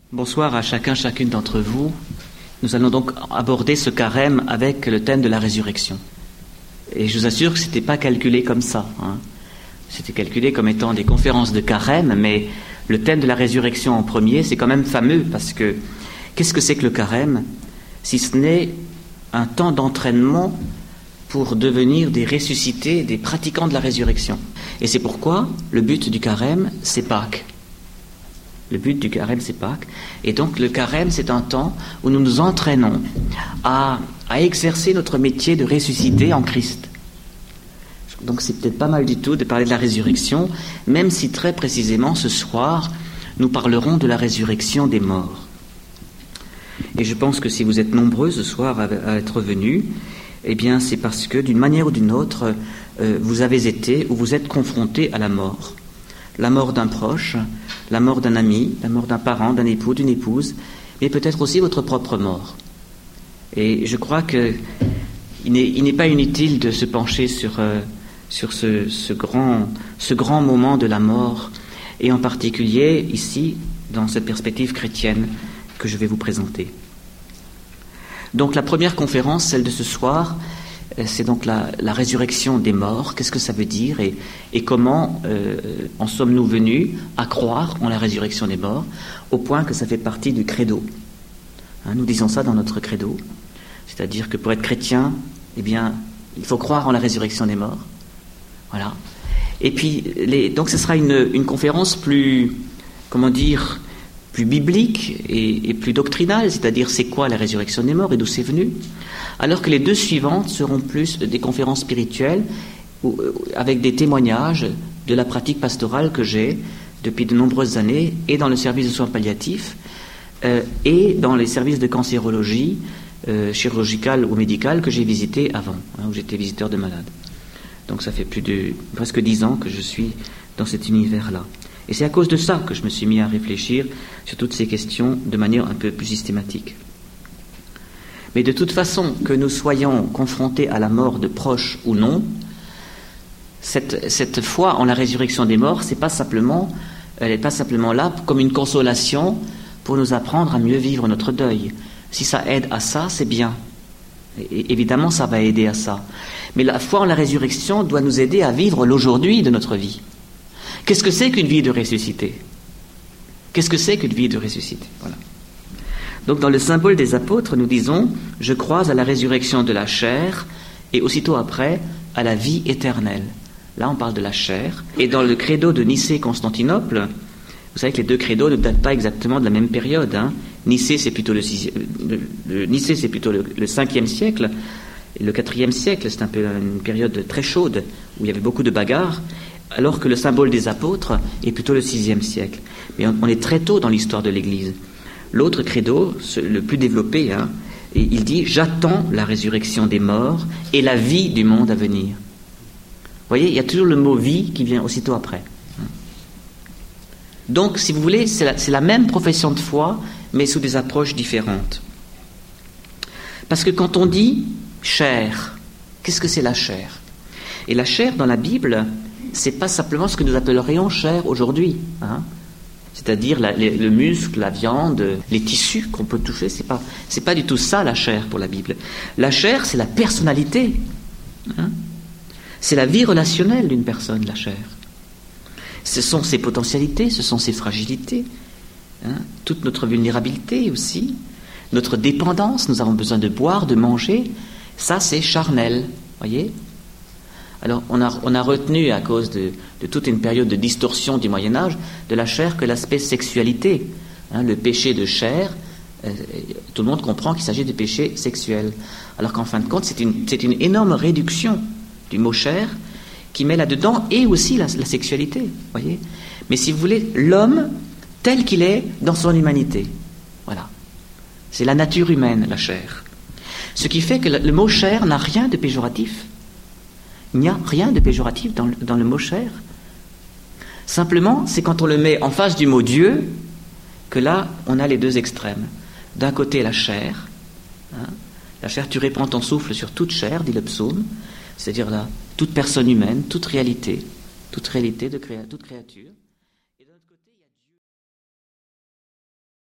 Bonsoir à chacun, chacune d'entre vous. Nous allons donc aborder ce carême avec le thème de la résurrection. Et je vous assure que ce n'était pas calculé comme ça. C'était calculé comme étant des conférences de carême, mais le thème de la résurrection en premier, c'est quand même fameux, parce que qu'est-ce que c'est que le carême, si ce n'est un temps d'entraînement pour devenir des ressuscités, des pratiquants de la résurrection. Et c'est pourquoi le but du carême, c'est Pâques. Le but du carême, c'est Pâques. Et donc, le carême, c'est un temps où nous nous entraînons à exercer notre métier de ressuscité en Christ. Donc, c'est peut-être pas mal du tout de parler de la résurrection, même si très précisément, ce soir, nous parlerons de la résurrection des morts. Et je pense que si vous êtes nombreux ce soir à être venus, eh bien, c'est parce que, d'une manière ou d'une autre, vous avez été ou vous êtes confrontés à la mort. La mort d'un proche, la mort d'un ami, la mort d'un parent, d'un époux, d'une épouse, mais peut-être aussi votre propre mort. Et je crois qu'il n'est pas inutile de se pencher sur ce grand moment de la mort, et en particulier ici, dans cette perspective chrétienne que je vais vous présenter. Donc la première conférence, celle de ce soir, c'est donc la résurrection des morts. Qu'est-ce que ça veut dire et comment en sommes-nous venus à croire en la résurrection des morts, au point que ça fait partie du credo. Nous disons ça dans notre credo, c'est-à-dire que pour être chrétien, eh bien, il faut croire en la résurrection des morts. Voilà. Et puis, donc ce sera une conférence plus biblique et plus doctrinale, c'est-à-dire c'est quoi la résurrection des morts et d'où c'est venu, alors que les deux suivantes seront plus des conférences spirituelles avec des témoignages de la pratique pastorale que j'ai depuis de nombreuses années, et dans le service de soins palliatifs et dans les services de cancérologie chirurgicale ou médicale que j'ai visité avant, où j'étais visiteur de malades. Donc ça fait presque 10 ans que je suis dans cet univers-là. Et c'est à cause de ça que je me suis mis à réfléchir sur toutes ces questions de manière un peu plus systématique. Mais de toute façon, que nous soyons confrontés à la mort de proches ou non, cette foi en la résurrection des morts, elle n'est pas simplement là comme une consolation pour nous apprendre à mieux vivre notre deuil. Si ça aide à ça, c'est bien. Et évidemment, ça va aider à ça. Mais la foi en la résurrection doit nous aider à vivre l'aujourd'hui de notre vie. Qu'est-ce que c'est qu'une vie de ressuscité ? Qu'est-ce que c'est qu'une vie de ressuscité ? Voilà. Donc dans le symbole des apôtres, nous disons « Je crois à la résurrection de la chair » et aussitôt après à la vie éternelle. Là, on parle de la chair. Et dans le credo de Nicée-Constantinople, vous savez que les deux credos ne datent pas exactement de la même période. Nicée, c'est plutôt le 5e siècle. Et le 4e siècle, c'est un peu une période très chaude où il y avait beaucoup de bagarres, alors que le symbole des apôtres est plutôt le 6e siècle. Mais on est très tôt dans l'histoire de l'Église. L'autre credo, le plus développé, et il dit « J'attends la résurrection des morts et la vie du monde à venir ». Vous voyez, il y a toujours le mot « vie » qui vient aussitôt après. Donc, si vous voulez, c'est la même profession de foi, mais sous des approches différentes. Parce que quand on dit « chair », qu'est-ce que c'est la chair ? Et la chair, dans la Bible, c'est pas simplement ce que nous appellerions chair aujourd'hui, c'est-à-dire le muscle, la viande, les tissus qu'on peut toucher. C'est pas du tout ça la chair pour la Bible. La chair, c'est la personnalité, c'est la vie relationnelle d'une personne, la chair. Ce sont ses potentialités, ce sont ses fragilités, toute notre vulnérabilité aussi, notre dépendance. Nous avons besoin de boire, de manger. Ça, c'est charnel, voyez. Alors, on a retenu, à cause de toute une période de distorsion du Moyen-Âge, de la chair que l'aspect sexualité. Le péché de chair, tout le monde comprend qu'il s'agit de péché sexuel. Alors qu'en fin de compte, c'est une énorme réduction du mot chair qui met là-dedans et aussi la sexualité, voyez. Mais si vous voulez, l'homme tel qu'il est dans son humanité. Voilà. C'est la nature humaine, la chair. Ce qui fait que le mot chair n'a rien de péjoratif. Il n'y a rien de péjoratif dans le mot chair. Simplement, c'est quand on le met en face du mot Dieu que là, on a les deux extrêmes. D'un côté, la chair. La chair, tu répands ton souffle sur toute chair, dit le psaume. C'est-à-dire là, toute personne humaine, toute réalité de toute créature.